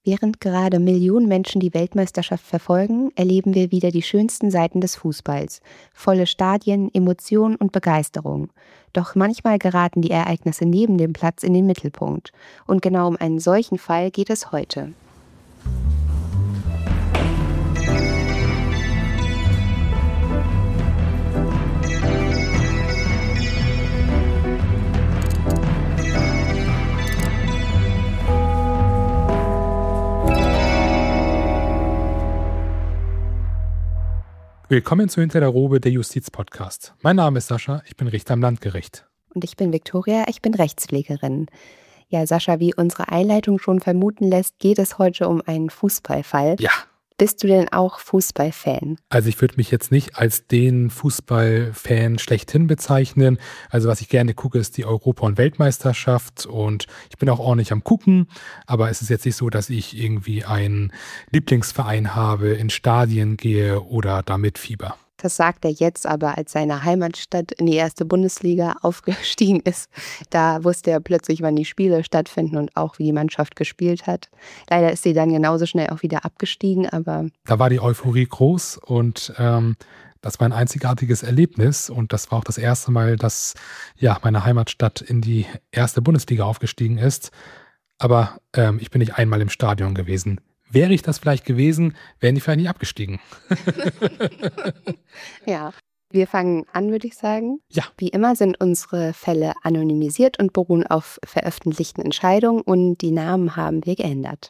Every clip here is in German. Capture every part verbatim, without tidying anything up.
Während gerade Millionen Menschen die Weltmeisterschaft verfolgen, erleben wir wieder die schönsten Seiten des Fußballs. Volle Stadien, Emotionen und Begeisterung. Doch manchmal geraten die Ereignisse neben dem Platz in den Mittelpunkt. Und genau um einen solchen Fall geht es heute. Willkommen zu Hinter der Robe, der Justiz-Podcast. Mein Name ist Sascha, ich bin Richter am Landgericht. Und ich bin Viktoria, ich bin Rechtspflegerin. Ja, Sascha, wie unsere Einleitung schon vermuten lässt, geht es heute um einen Fußballfall. Ja. Bist du denn auch Fußballfan? Also ich würde mich jetzt nicht als den Fußballfan schlechthin bezeichnen. Also was ich gerne gucke, ist die Europa- und Weltmeisterschaft und ich bin auch ordentlich am Gucken. Aber es ist jetzt nicht so, dass ich irgendwie einen Lieblingsverein habe, in Stadien gehe oder damit fieber. Das sagt er jetzt aber, als seine Heimatstadt in die erste Bundesliga aufgestiegen ist. Da wusste er plötzlich, wann die Spiele stattfinden und auch, wie die Mannschaft gespielt hat. Leider ist sie dann genauso schnell auch wieder abgestiegen, aber... Da war die Euphorie groß und ähm, das war ein einzigartiges Erlebnis. Und das war auch das erste Mal, dass ja, meine Heimatstadt in die erste Bundesliga aufgestiegen ist. Aber ähm, ich bin nicht einmal im Stadion gewesen. Wäre ich das vielleicht gewesen, wären die vielleicht nicht abgestiegen. Ja, wir fangen an, würde ich sagen. Ja. Wie immer sind unsere Fälle anonymisiert und beruhen auf veröffentlichten Entscheidungen und die Namen haben wir geändert.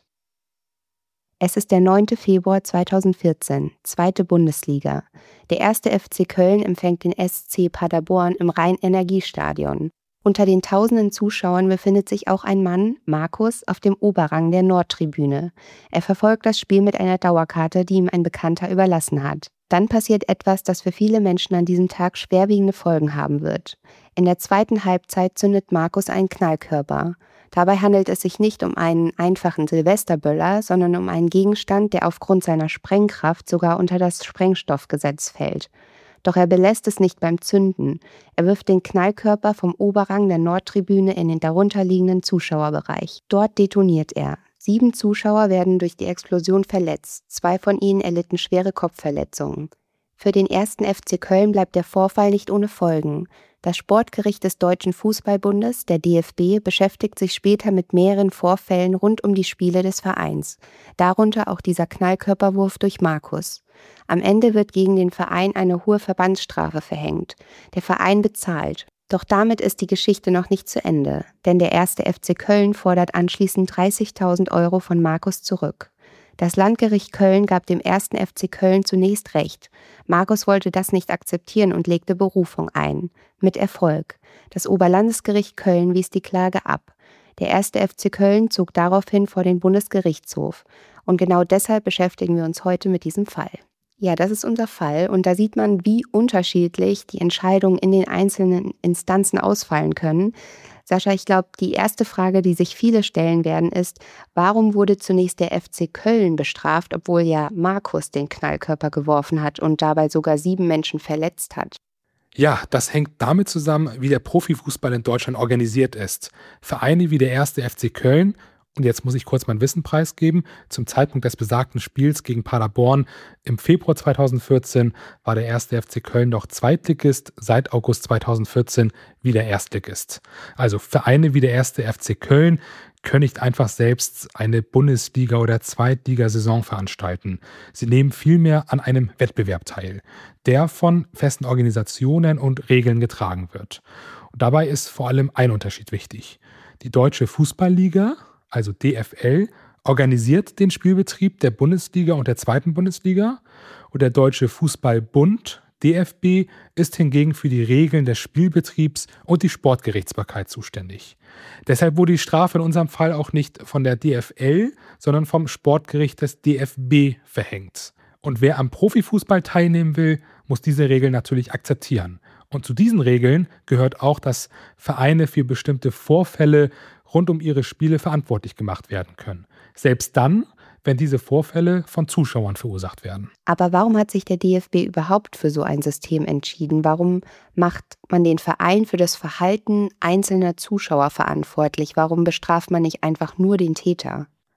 Es ist der neunte Februar zweitausendvierzehn, zweite Bundesliga. Der erste F C Köln empfängt den S C Paderborn im Rhein-Energiestadion. Unter den tausenden Zuschauern befindet sich auch ein Mann, Markus, auf dem Oberrang der Nordtribüne. Er verfolgt das Spiel mit einer Dauerkarte, die ihm ein Bekannter überlassen hat. Dann passiert etwas, das für viele Menschen an diesem Tag schwerwiegende Folgen haben wird. In der zweiten Halbzeit zündet Markus einen Knallkörper. Dabei handelt es sich nicht um einen einfachen Silvesterböller, sondern um einen Gegenstand, der aufgrund seiner Sprengkraft sogar unter das Sprengstoffgesetz fällt. Doch er belässt es nicht beim Zünden. Er wirft den Knallkörper vom Oberrang der Nordtribüne in den darunterliegenden Zuschauerbereich. Dort detoniert er. Sieben Zuschauer werden durch die Explosion verletzt. Zwei von ihnen erlitten schwere Kopfverletzungen. Für den ersten F C Köln bleibt der Vorfall nicht ohne Folgen. Das Sportgericht des Deutschen Fußballbundes, der D F B, beschäftigt sich später mit mehreren Vorfällen rund um die Spiele des Vereins. Darunter auch dieser Knallkörperwurf durch Markus. Am Ende wird gegen den Verein eine hohe Verbandsstrafe verhängt. Der Verein bezahlt. Doch damit ist die Geschichte noch nicht zu Ende, denn der erste F C Köln fordert anschließend dreißigtausend Euro von Markus zurück. Das Landgericht Köln gab dem ersten F C Köln zunächst Recht. Markus wollte das nicht akzeptieren und legte Berufung ein. Mit Erfolg. Das Oberlandesgericht Köln wies die Klage ab. Der erste F C Köln zog daraufhin vor den Bundesgerichtshof. Und genau deshalb beschäftigen wir uns heute mit diesem Fall. Ja, das ist unser Fall und da sieht man, wie unterschiedlich die Entscheidungen in den einzelnen Instanzen ausfallen können. Sascha, ich glaube, die erste Frage, die sich viele stellen werden, ist, warum wurde zunächst der F C Köln bestraft, obwohl ja Markus den Knallkörper geworfen hat und dabei sogar sieben Menschen verletzt hat? Ja, das hängt damit zusammen, wie der Profifußball in Deutschland organisiert ist. Vereine wie der erste F C Köln, und jetzt muss ich kurz mein Wissen preisgeben, zum Zeitpunkt des besagten Spiels gegen Paderborn im Februar zweitausendvierzehn war der erste F C Köln noch Zweitligist, seit August zweitausendvierzehn wieder Erstligist. Also Vereine wie der erste F C Köln können nicht einfach selbst eine Bundesliga- oder Zweitligasaison veranstalten. Sie nehmen vielmehr an einem Wettbewerb teil, der von festen Organisationen und Regeln getragen wird. Und dabei ist vor allem ein Unterschied wichtig. Die Deutsche Fußballliga, also D F L, organisiert den Spielbetrieb der Bundesliga und der zweiten Bundesliga und der Deutsche Fußballbund, D F B, ist hingegen für die Regeln des Spielbetriebs und die Sportgerichtsbarkeit zuständig. Deshalb wurde die Strafe in unserem Fall auch nicht von der D F L, sondern vom Sportgericht des D F B verhängt. Und wer am Profifußball teilnehmen will, muss diese Regeln natürlich akzeptieren. Und zu diesen Regeln gehört auch, dass Vereine für bestimmte Vorfälle rund um ihre Spiele verantwortlich gemacht werden können. Selbst dann, wenn diese Vorfälle von Zuschauern verursacht werden. Aber warum hat sich der D F B überhaupt für so ein System entschieden? Warum macht man den Verein für das Verhalten einzelner Zuschauer verantwortlich? Warum bestraft man nicht einfach nur den Täter?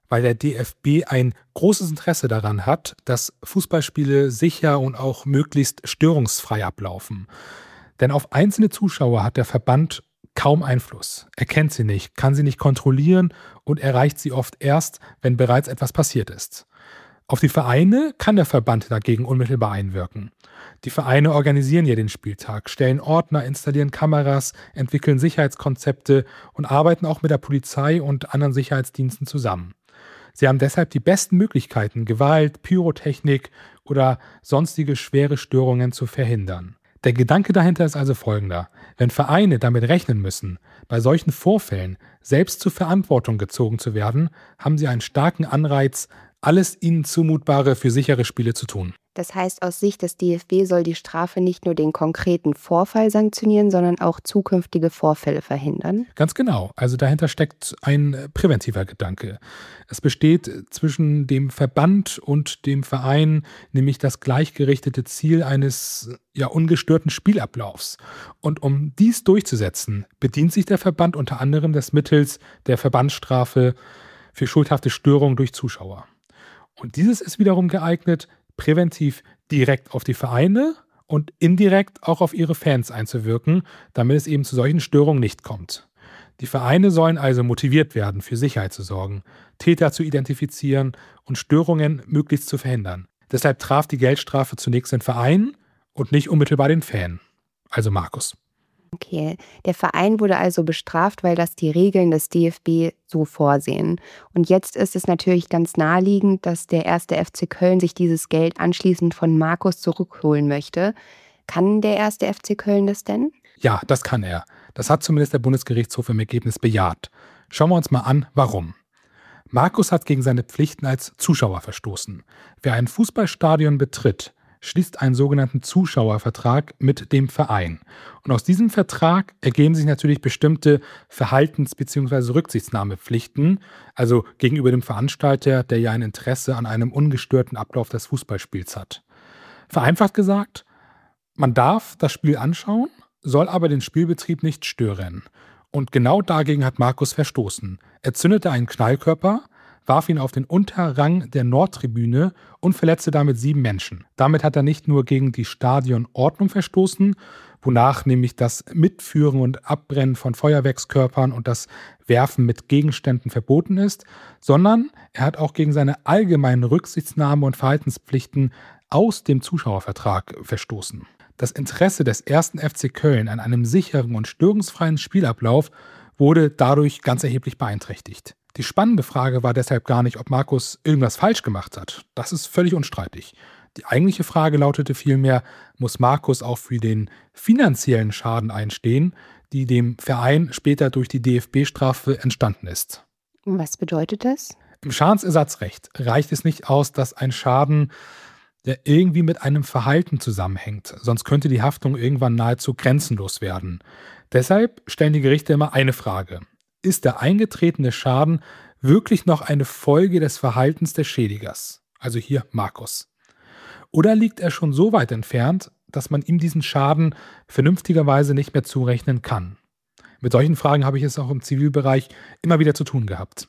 weil der D F B ein großes Interesse daran hat, dass Fußballspiele sicher und auch möglichst störungsfrei ablaufen. Denn auf einzelne Zuschauer hat der Verband kaum Einfluss. Er kennt sie nicht, kann sie nicht kontrollieren und erreicht sie oft erst, wenn bereits etwas passiert ist. Auf die Vereine kann der Verband dagegen unmittelbar einwirken. Die Vereine organisieren ja den Spieltag, stellen Ordner, installieren Kameras, entwickeln Sicherheitskonzepte und arbeiten auch mit der Polizei und anderen Sicherheitsdiensten zusammen. Sie haben deshalb die besten Möglichkeiten, Gewalt, Pyrotechnik oder sonstige schwere Störungen zu verhindern. Der Gedanke dahinter ist also folgender: Wenn Vereine damit rechnen müssen, bei solchen Vorfällen selbst zur Verantwortung gezogen zu werden, haben sie einen starken Anreiz, alles ihnen Zumutbare für sichere Spiele zu tun. Das heißt, aus Sicht des D F B soll die Strafe nicht nur den konkreten Vorfall sanktionieren, sondern auch zukünftige Vorfälle verhindern? Ganz genau. Also dahinter steckt ein präventiver Gedanke. Es besteht zwischen dem Verband und dem Verein nämlich das gleichgerichtete Ziel eines ja, ungestörten Spielablaufs. Und um dies durchzusetzen, bedient sich der Verband unter anderem des Mittels der Verbandsstrafe für schuldhafte Störung durch Zuschauer. Und dieses ist wiederum geeignet, präventiv direkt auf die Vereine und indirekt auch auf ihre Fans einzuwirken, damit es eben zu solchen Störungen nicht kommt. Die Vereine sollen also motiviert werden, für Sicherheit zu sorgen, Täter zu identifizieren und Störungen möglichst zu verhindern. Deshalb traf die Geldstrafe zunächst den Verein und nicht unmittelbar den Fan, also Markus. Okay, der Verein wurde also bestraft, weil das die Regeln des D F B so vorsehen. Und jetzt ist es natürlich ganz naheliegend, dass der erste F C Köln sich dieses Geld anschließend von Markus zurückholen möchte. Kann der erste F C Köln das denn? Ja, das kann er. Das hat zumindest der Bundesgerichtshof im Ergebnis bejaht. Schauen wir uns mal an, warum. Markus hat gegen seine Pflichten als Zuschauer verstoßen. Wer ein Fußballstadion betritt, schließt einen sogenannten Zuschauervertrag mit dem Verein. Und aus diesem Vertrag ergeben sich natürlich bestimmte Verhaltens- bzw. Rücksichtnahmepflichten, also gegenüber dem Veranstalter, der ja ein Interesse an einem ungestörten Ablauf des Fußballspiels hat. Vereinfacht gesagt, man darf das Spiel anschauen, soll aber den Spielbetrieb nicht stören. Und genau dagegen hat Markus verstoßen. Er zündete einen Knallkörper, warf ihn auf den Unterrang der Nordtribüne und verletzte damit sieben Menschen. Damit hat er nicht nur gegen die Stadionordnung verstoßen, wonach nämlich das Mitführen und Abbrennen von Feuerwerkskörpern und das Werfen mit Gegenständen verboten ist, sondern er hat auch gegen seine allgemeinen Rücksichtnahme- und Verhaltenspflichten aus dem Zuschauervertrag verstoßen. Das Interesse des ersten F C Köln an einem sicheren und störungsfreien Spielablauf wurde dadurch ganz erheblich beeinträchtigt. Die spannende Frage war deshalb gar nicht, ob Markus irgendwas falsch gemacht hat. Das ist völlig unstreitig. Die eigentliche Frage lautete vielmehr, muss Markus auch für den finanziellen Schaden einstehen, die dem Verein später durch die D F B-Strafe entstanden ist. Was bedeutet das? Im Schadensersatzrecht reicht es nicht aus, dass ein Schaden, der irgendwie mit einem Verhalten zusammenhängt, sonst könnte die Haftung irgendwann nahezu grenzenlos werden. Deshalb stellen die Gerichte immer eine Frage: Ist der eingetretene Schaden wirklich noch eine Folge des Verhaltens des Schädigers, also hier Markus? Oder liegt er schon so weit entfernt, dass man ihm diesen Schaden vernünftigerweise nicht mehr zurechnen kann? Mit solchen Fragen habe ich es auch im Zivilbereich immer wieder zu tun gehabt.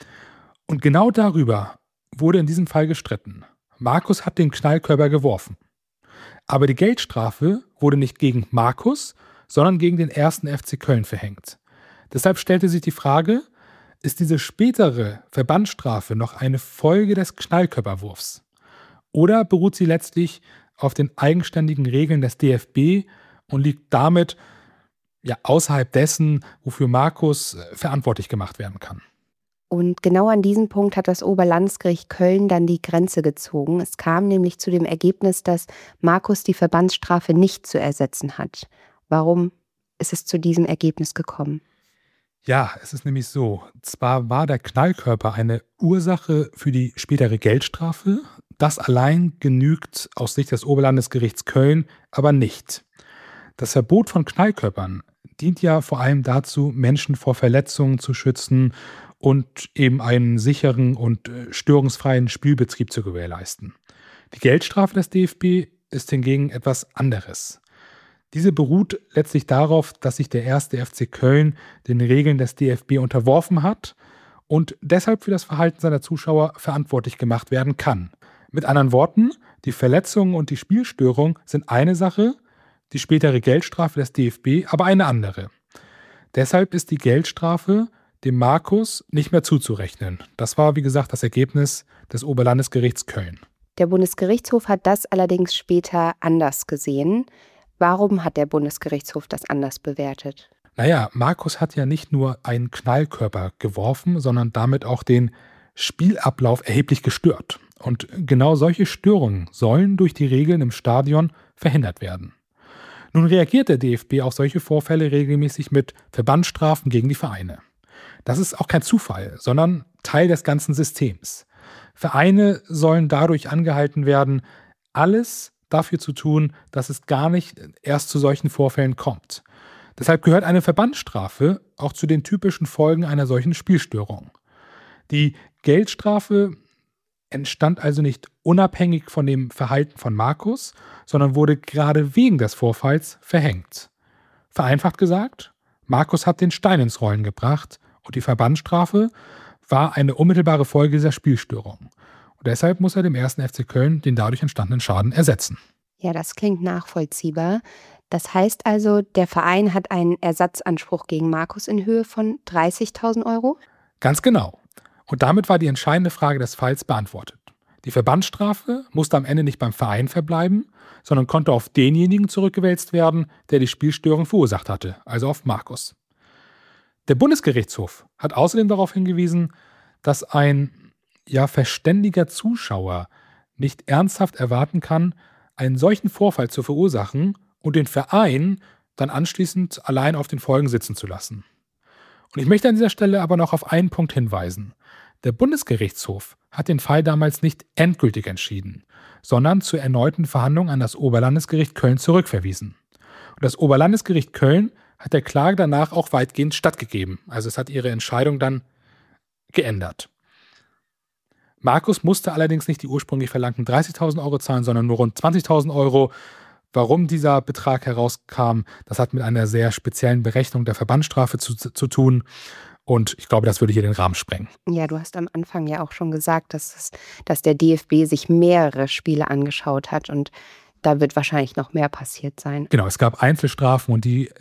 Und genau darüber wurde in diesem Fall gestritten. Markus hat den Knallkörper geworfen. Aber die Geldstrafe wurde nicht gegen Markus, sondern gegen den ersten F C Köln verhängt. Deshalb stellte sich die Frage, ist diese spätere Verbandsstrafe noch eine Folge des Knallkörperwurfs? Oder beruht sie letztlich auf den eigenständigen Regeln des D F B und liegt damit ja außerhalb dessen, wofür Markus verantwortlich gemacht werden kann? Und genau an diesem Punkt hat das Oberlandesgericht Köln dann die Grenze gezogen. Es kam nämlich zu dem Ergebnis, dass Markus die Verbandsstrafe nicht zu ersetzen hat. Warum ist es zu diesem Ergebnis gekommen? Ja, es ist nämlich so. Zwar war der Knallkörper eine Ursache für die spätere Geldstrafe, das allein genügt aus Sicht des Oberlandesgerichts Köln aber nicht. Das Verbot von Knallkörpern dient ja vor allem dazu, Menschen vor Verletzungen zu schützen und eben einen sicheren und störungsfreien Spielbetrieb zu gewährleisten. Die Geldstrafe des D F B ist hingegen etwas anderes. Diese beruht letztlich darauf, dass sich der erste F C Köln den Regeln des D F B unterworfen hat und deshalb für das Verhalten seiner Zuschauer verantwortlich gemacht werden kann. Mit anderen Worten, die Verletzungen und die Spielstörung sind eine Sache, die spätere Geldstrafe des D F B aber eine andere. Deshalb ist die Geldstrafe dem Markus nicht mehr zuzurechnen. Das war, wie gesagt, das Ergebnis des Oberlandesgerichts Köln. Der Bundesgerichtshof hat das allerdings später anders gesehen. Warum hat der Bundesgerichtshof das anders bewertet? Naja, Markus hat ja nicht nur einen Knallkörper geworfen, sondern damit auch den Spielablauf erheblich gestört. Und genau solche Störungen sollen durch die Regeln im Stadion verhindert werden. Nun reagiert der D F B auf solche Vorfälle regelmäßig mit Verbandsstrafen gegen die Vereine. Das ist auch kein Zufall, sondern Teil des ganzen Systems. Vereine sollen dadurch angehalten werden, alles dafür zu tun, dass es gar nicht erst zu solchen Vorfällen kommt. Deshalb gehört eine Verbandsstrafe auch zu den typischen Folgen einer solchen Spielstörung. Die Geldstrafe entstand also nicht unabhängig von dem Verhalten von Markus, sondern wurde gerade wegen des Vorfalls verhängt. Vereinfacht gesagt, Markus hat den Stein ins Rollen gebracht und die Verbandsstrafe war eine unmittelbare Folge dieser Spielstörung. Und deshalb muss er dem ersten F C Köln den dadurch entstandenen Schaden ersetzen. Ja, das klingt nachvollziehbar. Das heißt also, der Verein hat einen Ersatzanspruch gegen Markus in Höhe von dreißigtausend Euro? Ganz genau. Und damit war die entscheidende Frage des Falls beantwortet. Die Verbandsstrafe musste am Ende nicht beim Verein verbleiben, sondern konnte auf denjenigen zurückgewälzt werden, der die Spielstörung verursacht hatte, also auf Markus. Der Bundesgerichtshof hat außerdem darauf hingewiesen, dass ein ja, verständiger Zuschauer nicht ernsthaft erwarten kann, einen solchen Vorfall zu verursachen und den Verein dann anschließend allein auf den Folgen sitzen zu lassen. Und ich möchte an dieser Stelle aber noch auf einen Punkt hinweisen. Der Bundesgerichtshof hat den Fall damals nicht endgültig entschieden, sondern zur erneuten Verhandlung an das Oberlandesgericht Köln zurückverwiesen. Und das Oberlandesgericht Köln hat der Klage danach auch weitgehend stattgegeben. Also es hat ihre Entscheidung dann geändert. Markus musste allerdings nicht die ursprünglich verlangten dreißigtausend Euro zahlen, sondern nur rund zwanzigtausend Euro. Warum dieser Betrag herauskam, das hat mit einer sehr speziellen Berechnung der Verbandsstrafe zu, zu tun. Und ich glaube, das würde hier den Rahmen sprengen. Ja, du hast am Anfang ja auch schon gesagt, dass, es, dass der D F B sich mehrere Spiele angeschaut hat und da wird wahrscheinlich noch mehr passiert sein. Genau, es gab Einzelstrafen und die,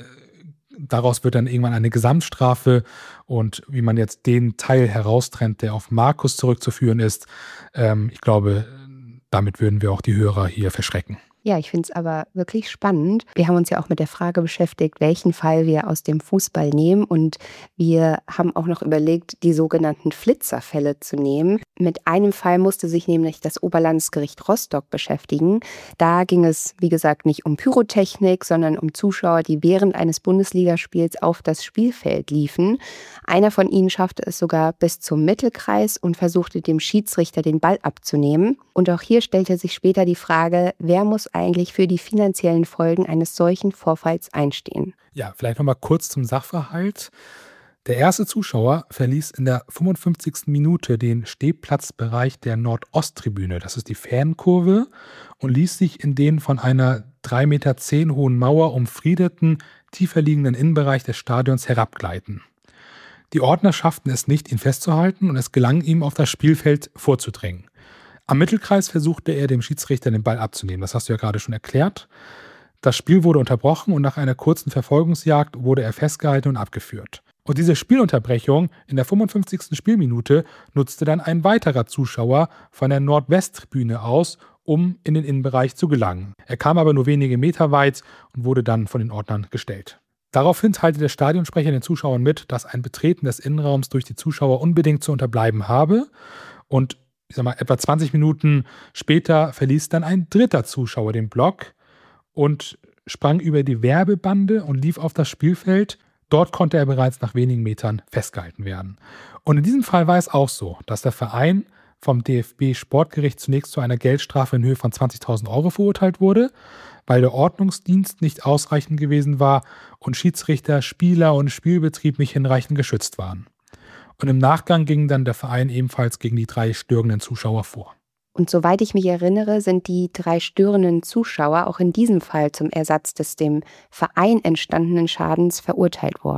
daraus wird dann irgendwann eine Gesamtstrafe. Und wie man jetzt den Teil heraustrennt, der auf Markus zurückzuführen ist, ähm, ich glaube, damit würden wir auch die Hörer hier verschrecken. Ja, ich finde es aber wirklich spannend. Wir haben uns ja auch mit der Frage beschäftigt, welchen Fall wir aus dem Fußball nehmen. Und wir haben auch noch überlegt, die sogenannten Flitzerfälle zu nehmen. Mit einem Fall musste sich nämlich das Oberlandesgericht Rostock beschäftigen. Da ging es, wie gesagt, nicht um Pyrotechnik, sondern um Zuschauer, die während eines Bundesligaspiels auf das Spielfeld liefen. Einer von ihnen schaffte es sogar bis zum Mittelkreis und versuchte dem Schiedsrichter den Ball abzunehmen. Und auch hier stellte sich später die Frage, wer muss eigentlich für die finanziellen Folgen eines solchen Vorfalls einstehen? Ja, vielleicht nochmal kurz zum Sachverhalt. Der erste Zuschauer verließ in der fünfundfünfzigsten Minute den Stehplatzbereich der Nordosttribüne, das ist die Fankurve, und ließ sich in den von einer drei Meter zehn hohen Mauer umfriedeten, tiefer liegenden Innenbereich des Stadions herabgleiten. Die Ordner schafften es nicht, ihn festzuhalten, und es gelang ihm, auf das Spielfeld vorzudringen. Am Mittelkreis versuchte er, dem Schiedsrichter den Ball abzunehmen. Das hast du ja gerade schon erklärt. Das Spiel wurde unterbrochen und nach einer kurzen Verfolgungsjagd wurde er festgehalten und abgeführt. Und diese Spielunterbrechung in der fünfundfünfzigsten Spielminute nutzte dann ein weiterer Zuschauer von der Nordwesttribüne aus, um in den Innenbereich zu gelangen. Er kam aber nur wenige Meter weit und wurde dann von den Ordnern gestellt. Daraufhin teilte der Stadionsprecher den Zuschauern mit, dass ein Betreten des Innenraums durch die Zuschauer unbedingt zu unterbleiben habe. Und ich sag mal, etwa zwanzig Minuten später verließ dann ein dritter Zuschauer den Block und sprang über die Werbebande und lief auf das Spielfeld. Dort konnte er bereits nach wenigen Metern festgehalten werden. Und in diesem Fall war es auch so, dass der Verein vom D F B-Sportgericht zunächst zu einer Geldstrafe in Höhe von zwanzigtausend Euro verurteilt wurde, weil der Ordnungsdienst nicht ausreichend gewesen war und Schiedsrichter, Spieler und Spielbetrieb nicht hinreichend geschützt waren. Und im Nachgang ging dann der Verein ebenfalls gegen die drei störenden Zuschauer vor. Und soweit ich mich erinnere, sind die drei störenden Zuschauer auch in diesem Fall zum Ersatz des dem Verein entstandenen Schadens verurteilt worden.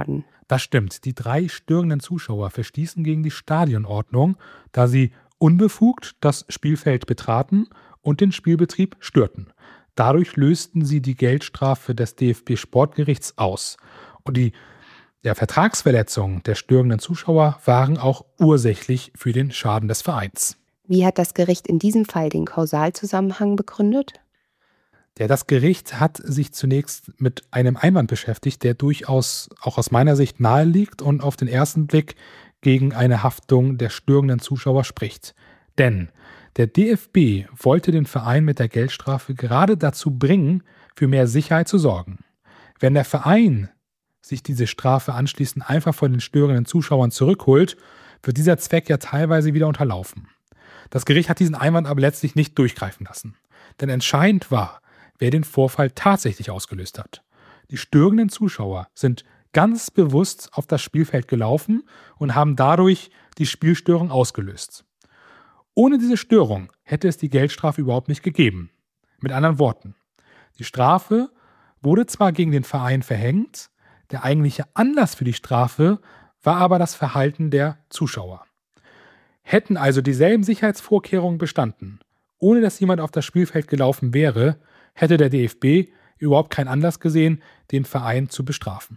Das stimmt. Die drei störenden Zuschauer verstießen gegen die Stadionordnung, da sie unbefugt das Spielfeld betraten und den Spielbetrieb störten. Dadurch lösten sie die Geldstrafe des D F B-Sportgerichts aus. Und die ja, Vertragsverletzungen der störenden Zuschauer waren auch ursächlich für den Schaden des Vereins. Wie hat das Gericht in diesem Fall den Kausalzusammenhang begründet? Ja, das Gericht hat sich zunächst mit einem Einwand beschäftigt, der durchaus auch aus meiner Sicht nahe liegt und auf den ersten Blick gegen eine Haftung der störenden Zuschauer spricht. Denn der D F B wollte den Verein mit der Geldstrafe gerade dazu bringen, für mehr Sicherheit zu sorgen. Wenn der Verein sich diese Strafe anschließend einfach von den störenden Zuschauern zurückholt, wird dieser Zweck ja teilweise wieder unterlaufen. Das Gericht hat diesen Einwand aber letztlich nicht durchgreifen lassen. Denn entscheidend war, wer den Vorfall tatsächlich ausgelöst hat. Die störenden Zuschauer sind ganz bewusst auf das Spielfeld gelaufen und haben dadurch die Spielstörung ausgelöst. Ohne diese Störung hätte es die Geldstrafe überhaupt nicht gegeben. Mit anderen Worten, die Strafe wurde zwar gegen den Verein verhängt, der eigentliche Anlass für die Strafe war aber das Verhalten der Zuschauer. Hätten also dieselben Sicherheitsvorkehrungen bestanden, ohne dass jemand auf das Spielfeld gelaufen wäre, hätte der D F B überhaupt keinen Anlass gesehen, den Verein zu bestrafen.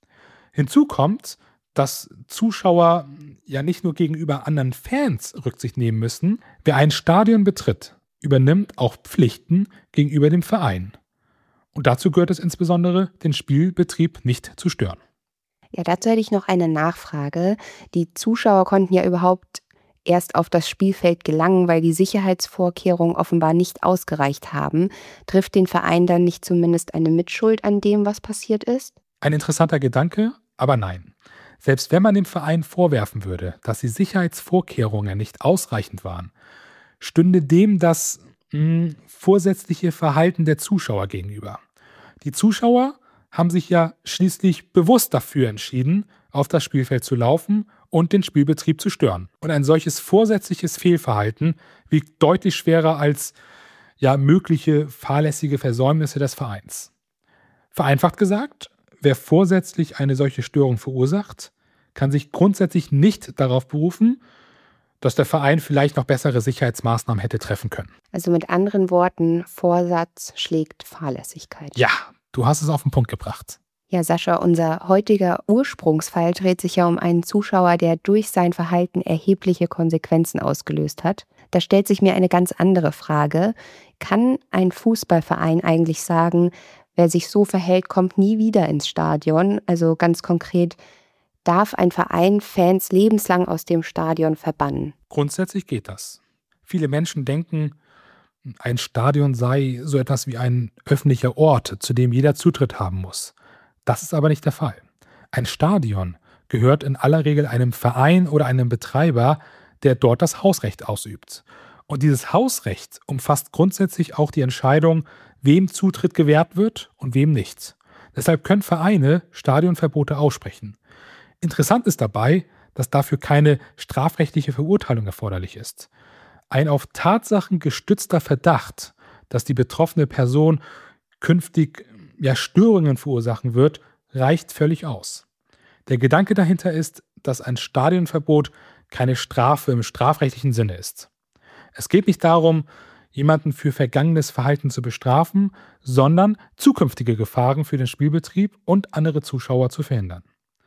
Hinzu kommt, dass Zuschauer ja nicht nur gegenüber anderen Fans Rücksicht nehmen müssen. Wer ein Stadion betritt, übernimmt auch Pflichten gegenüber dem Verein. Und dazu gehört es insbesondere, den Spielbetrieb nicht zu stören. Ja, dazu hätte ich noch eine Nachfrage. Die Zuschauer konnten ja überhaupt erst auf das Spielfeld gelangen, weil die Sicherheitsvorkehrungen offenbar nicht ausgereicht haben. Trifft den Verein dann nicht zumindest eine Mitschuld an dem, was passiert ist? Ein interessanter Gedanke, aber nein. Selbst wenn man dem Verein vorwerfen würde, dass die Sicherheitsvorkehrungen nicht ausreichend waren, stünde dem das mh, vorsätzliche Verhalten der Zuschauer gegenüber. Die Zuschauer haben sich ja schließlich bewusst dafür entschieden, auf das Spielfeld zu laufen und den Spielbetrieb zu stören. Und ein solches vorsätzliches Fehlverhalten wiegt deutlich schwerer als ja, mögliche fahrlässige Versäumnisse des Vereins. Vereinfacht gesagt, wer vorsätzlich eine solche Störung verursacht, kann sich grundsätzlich nicht darauf berufen, dass der Verein vielleicht noch bessere Sicherheitsmaßnahmen hätte treffen können. Also mit anderen Worten, Vorsatz schlägt Fahrlässigkeit. Ja, du hast es auf den Punkt gebracht. Ja, Sascha, unser heutiger Ursprungsfall dreht sich ja um einen Zuschauer, der durch sein Verhalten erhebliche Konsequenzen ausgelöst hat. Da stellt sich mir eine ganz andere Frage. Kann ein Fußballverein eigentlich sagen, wer sich so verhält, kommt nie wieder ins Stadion? Also ganz konkret, darf ein Verein Fans lebenslang aus dem Stadion verbannen? Grundsätzlich geht das. Viele Menschen denken, ein Stadion sei so etwas wie ein öffentlicher Ort, zu dem jeder Zutritt haben muss. Das ist aber nicht der Fall. Ein Stadion gehört in aller Regel einem Verein oder einem Betreiber, der dort das Hausrecht ausübt. Und dieses Hausrecht umfasst grundsätzlich auch die Entscheidung, wem Zutritt gewährt wird und wem nicht. Deshalb können Vereine Stadionverbote aussprechen. Interessant ist dabei, dass dafür keine strafrechtliche Verurteilung erforderlich ist. Ein auf Tatsachen gestützter Verdacht, dass die betroffene Person künftig ja, Störungen verursachen wird, reicht völlig aus. Der Gedanke dahinter ist, dass ein Stadionverbot keine Strafe im strafrechtlichen Sinne ist. Es geht nicht darum, jemanden für vergangenes Verhalten zu bestrafen, sondern zukünftige Gefahren für den Spielbetrieb und andere Zuschauer zu verhindern.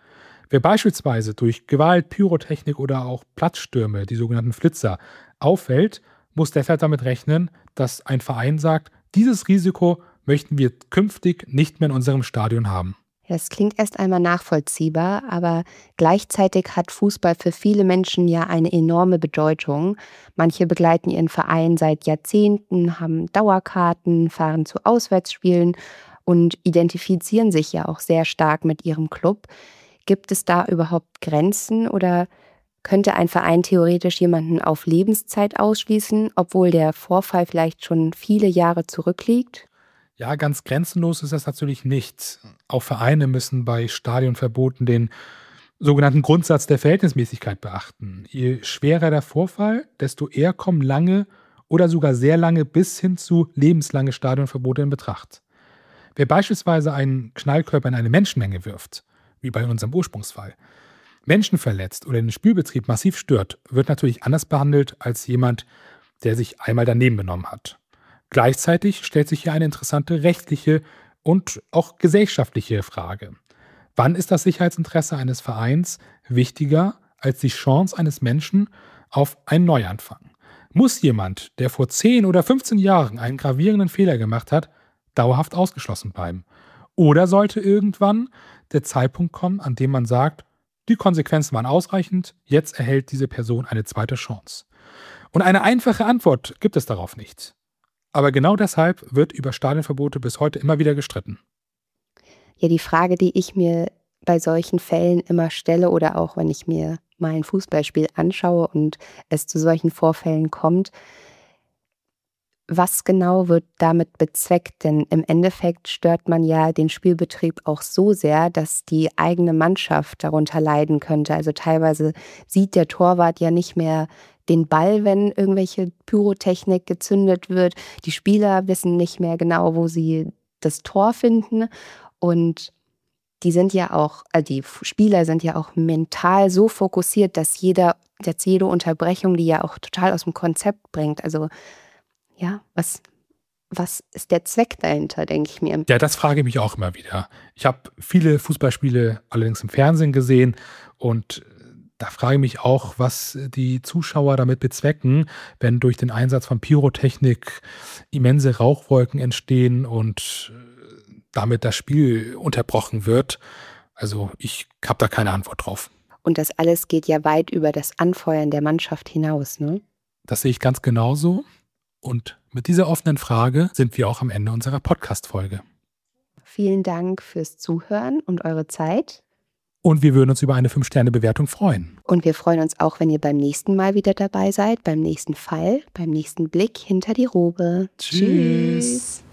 Wer beispielsweise durch Gewalt, Pyrotechnik oder auch Platzstürme, die sogenannten Flitzer, auffällt, muss deshalb damit rechnen, dass ein Verein sagt, dieses Risiko möchten wir künftig nicht mehr in unserem Stadion haben. Das klingt erst einmal nachvollziehbar, aber gleichzeitig hat Fußball für viele Menschen ja eine enorme Bedeutung. Manche begleiten ihren Verein seit Jahrzehnten, haben Dauerkarten, fahren zu Auswärtsspielen und identifizieren sich ja auch sehr stark mit ihrem Club. Gibt es da überhaupt Grenzen oder könnte ein Verein theoretisch jemanden auf Lebenszeit ausschließen, obwohl der Vorfall vielleicht schon viele Jahre zurückliegt? Ja, ganz grenzenlos ist das natürlich nicht. Auch Vereine müssen bei Stadionverboten den sogenannten Grundsatz der Verhältnismäßigkeit beachten. Je schwerer der Vorfall, desto eher kommen lange oder sogar sehr lange bis hin zu lebenslange Stadionverbote in Betracht. Wer beispielsweise einen Knallkörper in eine Menschenmenge wirft, wie bei unserem Ursprungsfall, Menschen verletzt oder den Spielbetrieb massiv stört, wird natürlich anders behandelt als jemand, der sich einmal daneben benommen hat. Gleichzeitig stellt sich hier eine interessante rechtliche und auch gesellschaftliche Frage. Wann ist das Sicherheitsinteresse eines Vereins wichtiger als die Chance eines Menschen auf einen Neuanfang? Muss jemand, der vor zehn oder fünfzehn Jahren einen gravierenden Fehler gemacht hat, dauerhaft ausgeschlossen bleiben? Oder sollte irgendwann der Zeitpunkt kommen, an dem man sagt, die Konsequenzen waren ausreichend, jetzt erhält diese Person eine zweite Chance? Und eine einfache Antwort gibt es darauf nicht. Aber genau deshalb wird über Stadionverbote bis heute immer wieder gestritten. Ja, die Frage, die ich mir bei solchen Fällen immer stelle oder auch wenn ich mir mal ein Fußballspiel anschaue und es zu solchen Vorfällen kommt, was genau wird damit bezweckt? Denn im Endeffekt stört man ja den Spielbetrieb auch so sehr, dass die eigene Mannschaft darunter leiden könnte. Also teilweise sieht der Torwart ja nicht mehr den Ball, wenn irgendwelche Pyrotechnik gezündet wird. Die Spieler wissen nicht mehr genau, wo sie das Tor finden. Und die sind ja auch, äh, die Spieler sind ja auch mental so fokussiert, dass jeder, dass jede Unterbrechung die ja auch total aus dem Konzept bringt. Also ja, was, was ist der Zweck dahinter, denke ich mir. Ja, das frage ich mich auch immer wieder. Ich habe viele Fußballspiele allerdings im Fernsehen gesehen und da frage ich mich auch, was die Zuschauer damit bezwecken, wenn durch den Einsatz von Pyrotechnik immense Rauchwolken entstehen und damit das Spiel unterbrochen wird. Also ich habe da keine Antwort drauf. Und das alles geht ja weit über das Anfeuern der Mannschaft hinaus, ne? Das sehe ich ganz genauso. Und mit dieser offenen Frage sind wir auch am Ende unserer Podcast-Folge. Vielen Dank fürs Zuhören und eure Zeit. Und wir würden uns über eine fünf Sterne Bewertung freuen. Und wir freuen uns auch, wenn ihr beim nächsten Mal wieder dabei seid, beim nächsten Fall, beim nächsten Blick hinter die Robe. Tschüss. Tschüss.